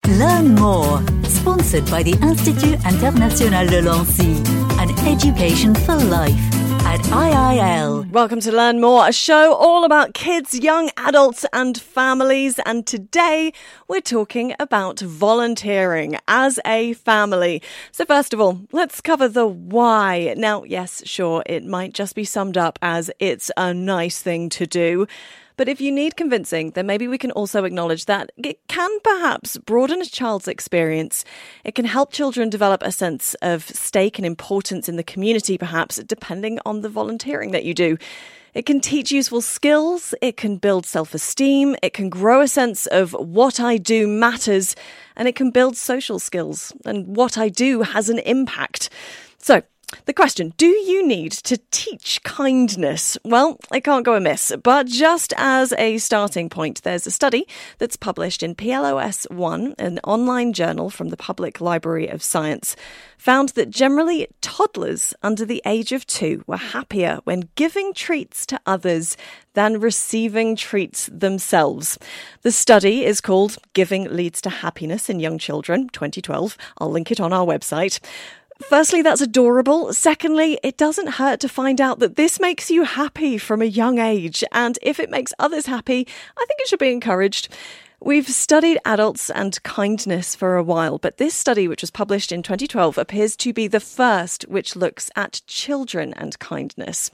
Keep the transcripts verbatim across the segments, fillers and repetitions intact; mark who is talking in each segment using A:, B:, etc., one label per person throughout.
A: Learn more. Sponsored by the Institut International de Lancy. An education for life at I I L.
B: Welcome to Learn More, a show all about kids, young adults and families. And today we're talking about volunteering as a family. So first of all, let's cover the why. Now, yes, sure, it might just be summed up as it's a nice thing to do. But if you need convincing, then maybe we can also acknowledge that it can perhaps broaden a child's experience. It can help children develop a sense of stake and importance in the community, perhaps, depending on the volunteering that you do. It can teach useful skills, it can build self-esteem, it can grow a sense of what I do matters, and it can build social skills, and what I do has an impact. So, the question, do you need to teach kindness? Well, it can't go amiss, but just as a starting point, there's a study that's published in P L O S one, an online journal from the Public Library of Science, found that generally toddlers under the age of two were happier when giving treats to others than receiving treats themselves. The study is called Giving Leads to Happiness in Young Children, twenty twelve. I'll link it on our website. Firstly, that's adorable. Secondly, it doesn't hurt to find out that this makes you happy from a young age. And if it makes others happy, I think it should be encouraged. We've studied adults and kindness for a while, but this study, which was published in twenty twelve, appears to be the first which looks at children and kindness.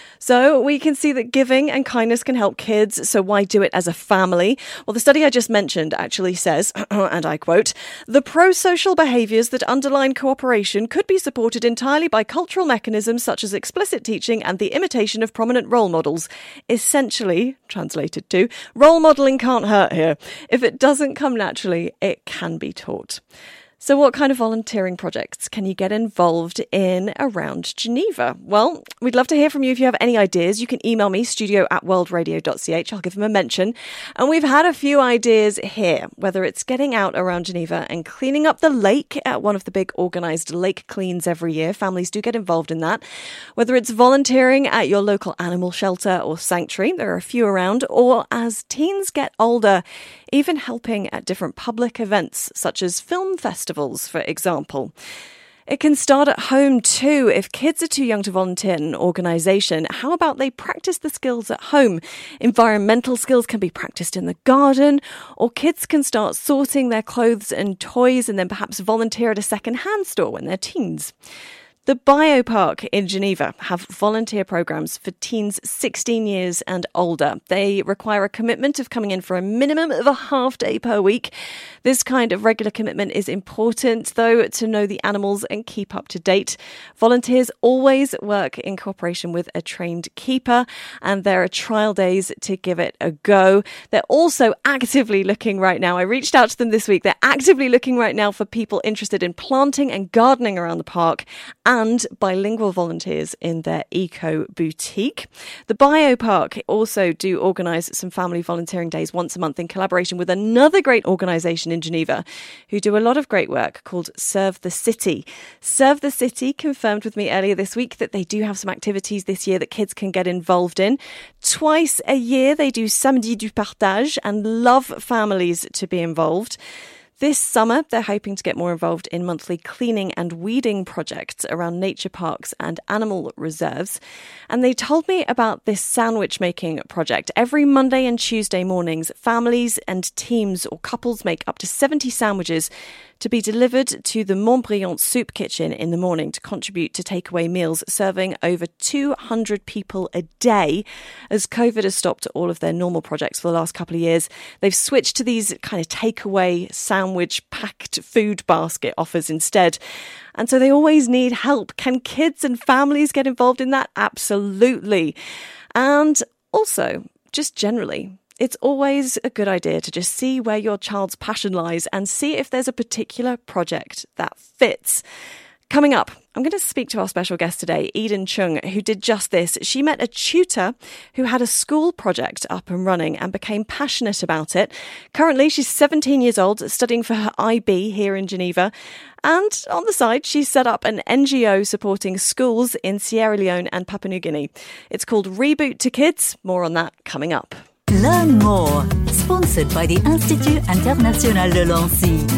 B: So we can see that giving and kindness can help kids, so why do it as a family? Well, the study I just mentioned actually says, and I quote, the pro-social behaviours that underline cooperation could be supported entirely by cultural mechanisms such as explicit teaching and the imitation of prominent role models. Essentially, translated to, role modelling can't hurt here. If it doesn't come naturally, it can be taught. So what kind of volunteering projects can you get involved in around Geneva? Well, we'd love to hear from you if you have any ideas. You can email me, studio at worldradio dot c h. I'll give them a mention. And we've had a few ideas here, whether it's getting out around Geneva and cleaning up the lake at one of the big organised lake cleans every year. Families do get involved in that. Whether it's volunteering at your local animal shelter or sanctuary, there are a few around, or as teens get older, even helping at different public events such as film festivals, for example. It can start at home too. If kids are too young to volunteer in an organisation, how about they practice the skills at home? Environmental skills can be practiced in the garden, or kids can start sorting their clothes and toys and then perhaps volunteer at a second-hand store when they're teens. The Biopark in Geneva have volunteer programs for teens sixteen years and older. They require a commitment of coming in for a minimum of a half day per week. This kind of regular commitment is important, though, to know the animals and keep up to date. Volunteers always work in cooperation with a trained keeper, and there are trial days to give it a go. They're also actively looking right now. I reached out to them this week. They're actively looking right now for people interested in planting and gardening around the park, and bilingual volunteers in their eco boutique. The Biopark also do organise some family volunteering days once a month in collaboration with another great organisation in Geneva who do a lot of great work called Serve the City. Serve the City confirmed with me earlier this week that they do have some activities this year that kids can get involved in. Twice a year they do Samedi du Partage and love families to be involved. This summer, they're hoping to get more involved in monthly cleaning and weeding projects around nature parks and animal reserves. And they told me about this sandwich making project. Every Monday and Tuesday mornings, families and teams or couples make up to seventy sandwiches to be delivered to the Montbriand Soup Kitchen in the morning to contribute to takeaway meals, serving over two hundred people a day. As COVID has stopped all of their normal projects for the last couple of years, they've switched to these kind of takeaway sandwich packed food basket offers instead. And so they always need help. Can kids and families get involved in that? Absolutely. And also, just generally, it's always a good idea to just see where your child's passion lies and see if there's a particular project that fits. Coming up, I'm going to speak to our special guest today, Eden Chung, who did just this. She met a tutor who had a school project up and running and became passionate about it. Currently, she's seventeen years old, studying for her I B here in Geneva. And on the side, she's set up an N G O supporting schools in Sierra Leone and Papua New Guinea. It's called Reboot to Kids. More on that coming up.
A: Learn more. Sponsored by the Institut International de Lancy.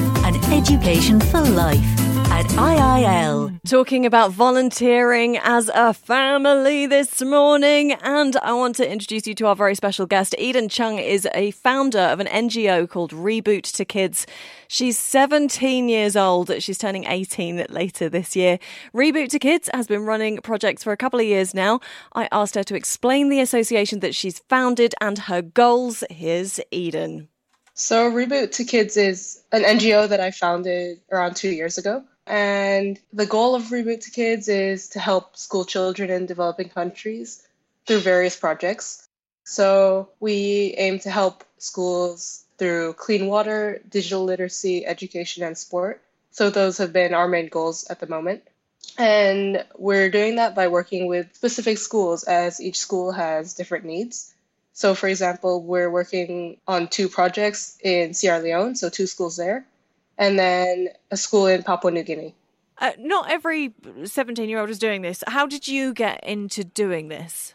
A: education for life at I I L.
B: Talking about volunteering as a family this morning, and I want to introduce you to our very special guest. Eden Chung is a founder of an N G O called Reboot to Kids. She's seventeen years old. She's turning eighteen later this year. Reboot to Kids has been running projects for a couple of years now. I asked her to explain the association that she's founded and her goals. Here's Eden.
C: So Reboot to Kids is an N G O that I founded around two years ago. And the goal of Reboot to Kids is to help school children in developing countries through various projects. So we aim to help schools through clean water, digital literacy, education, and sport. So those have been our main goals at the moment. And we're doing that by working with specific schools, as each school has different needs. So for example, we're working on two projects in Sierra Leone, so two schools there, and then a school in Papua New Guinea.
B: Uh, not every seventeen-year-old is doing this. How did you get into doing this?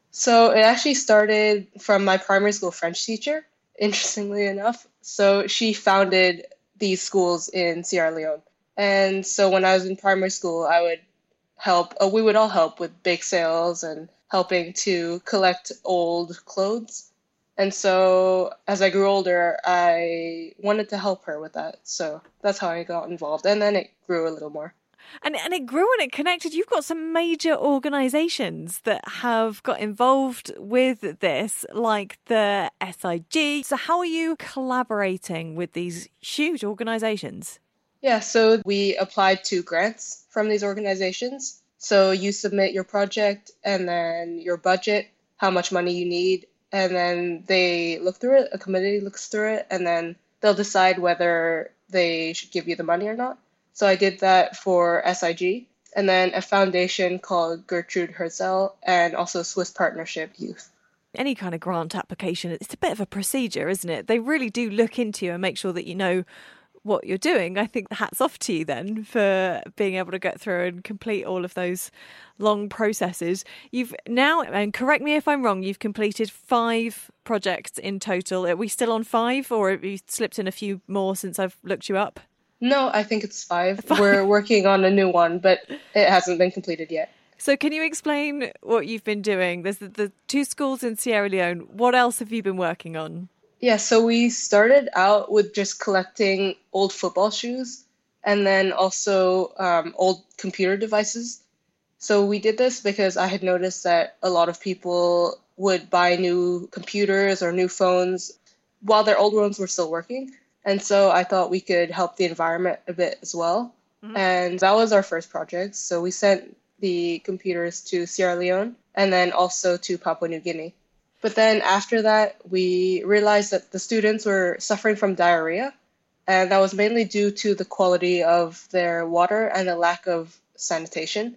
C: So it actually started from my primary school French teacher, interestingly enough. So she founded these schools in Sierra Leone. And so when I was in primary school, I would help, uh, we would all help with bake sales and helping to collect old clothes. And so as I grew older, I wanted to help her with that. So that's how I got involved. And then it grew a little more.
B: And and it grew and it connected. You've got some major organisations that have got involved with this, like the S I G. So how are you collaborating with these huge organisations?
C: Yeah, so we applied to grants from these organizations. So you submit your project and then your budget, how much money you need, and then they look through it, a committee looks through it, and then they'll decide whether they should give you the money or not. So I did that for S I G, and then a foundation called Gertrude Herzl, and also Swiss Partnership Youth.
B: Any kind of grant application, it's a bit of a procedure, isn't it? They really do look into you and make sure that you know what you're doing. I think hats off to you then for being able to get through and complete all of those long processes. You've now, and correct me if I'm wrong, you've completed five projects in total. Are we still on five, or have you slipped in a few more since I've looked you up?
C: No, I think it's five. five. We're working on a new one, but it hasn't been completed yet.
B: So can you explain what you've been doing? There's the, the two schools in Sierra Leone. What else have you been working on?
C: Yeah, so we started out with just collecting old football shoes and then also um, old computer devices. So we did this because I had noticed that a lot of people would buy new computers or new phones while their old ones were still working. And so I thought we could help the environment a bit as well. Mm-hmm. And that was our first project. So we sent the computers to Sierra Leone and then also to Papua New Guinea. But then after that, we realized that the students were suffering from diarrhea, and that was mainly due to the quality of their water and the lack of sanitation.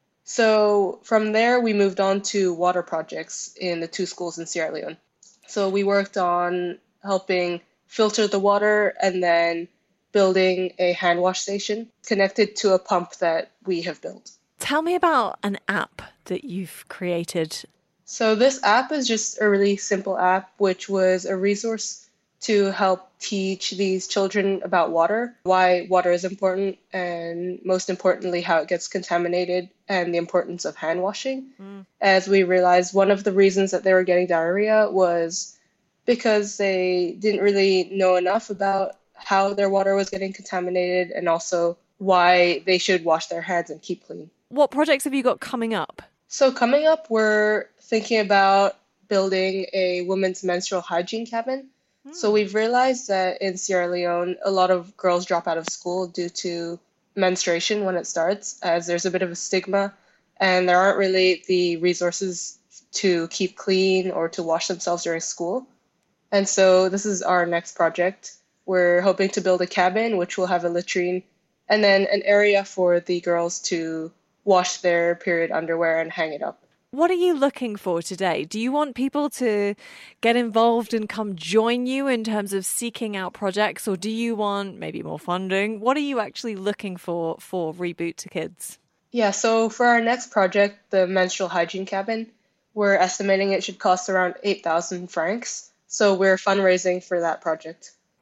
C: So from there, we moved on to water projects in the two schools in Sierra Leone. So we worked on helping filter the water and then building a hand wash station connected to a pump that we have built.
B: Tell me about an app that you've created.
C: So this app is just a really simple app, which was a resource to help teach these children about water, why water is important, and most importantly, how it gets contaminated and the importance of hand washing. Mm. As we realized, one of the reasons that they were getting diarrhea was because they didn't really know enough about how their water was getting contaminated and also why they should wash their hands and keep clean.
B: What projects have you got coming up?
C: So coming up, we're thinking about building a women's menstrual hygiene cabin. Mm. So we've realized that in Sierra Leone, a lot of girls drop out of school due to menstruation when it starts, as there's a bit of a stigma, and there aren't really the resources to keep clean or to wash themselves during school. And so this is our next project. We're hoping to build a cabin, which will have a latrine, and then an area for the girls to wash their period underwear and hang it up.
B: What are you looking for today? Do you want people to get involved and come join you in terms of seeking out projects, or do you want maybe more funding? What are you actually looking for for Reboot to Kids?
C: Yeah, so for our next project, the menstrual hygiene cabin, we're estimating it should cost around eight thousand francs. So we're fundraising for that project.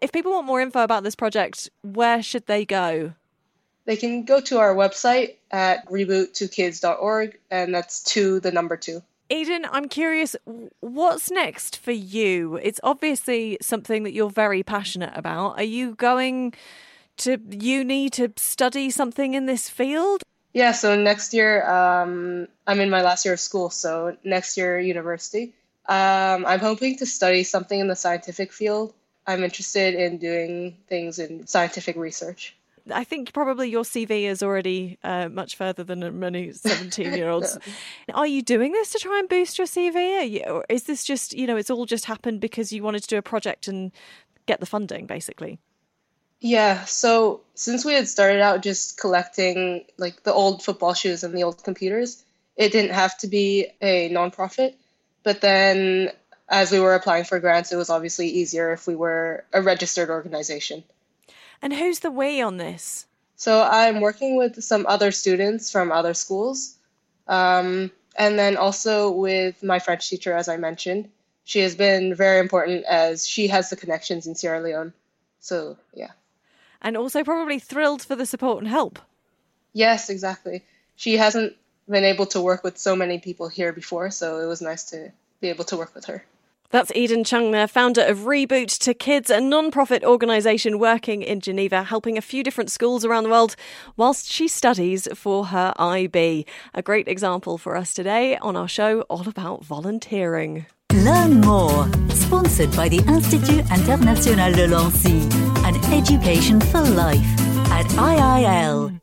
B: If people want more info about this project, where should they go?
C: They can go to our website at reboot two kids dot org, and that's two, the number two.
B: Eden, I'm curious, what's next for you? It's obviously something that you're very passionate about. Are you going to uni to study something in this field?
C: Yeah, so next year, um, I'm in my last year of school, so next year university. Um, I'm hoping to study something in the scientific field. I'm interested in doing things in scientific research.
B: I think probably your C V is already uh, much further than many seventeen-year-olds. Are you doing this to try and boost your C V? Are you, or is this just, you know, it's all just happened because you wanted to do a project and get the funding, basically?
C: Yeah, so since we had started out just collecting like the old football shoes and the old computers, it didn't have to be a nonprofit. But then as we were applying for grants, it was obviously easier if we were a registered organization.
B: And who's the we on this?
C: So I'm working with some other students from other schools, um, and then also with my French teacher, as I mentioned. She has been very important as she has the connections in Sierra Leone. So, yeah.
B: And also probably thrilled for the support and help.
C: Yes, exactly. She hasn't been able to work with so many people here before, so it was nice to be able to work with her.
B: That's Eden Chung there, founder of Reboot to Kids, a non-profit organisation working in Geneva, helping a few different schools around the world whilst she studies for her I B. A great example for us today on our show all about volunteering.
A: Learn more. Sponsored by the Institut International de Lancy, an education for life at I I L.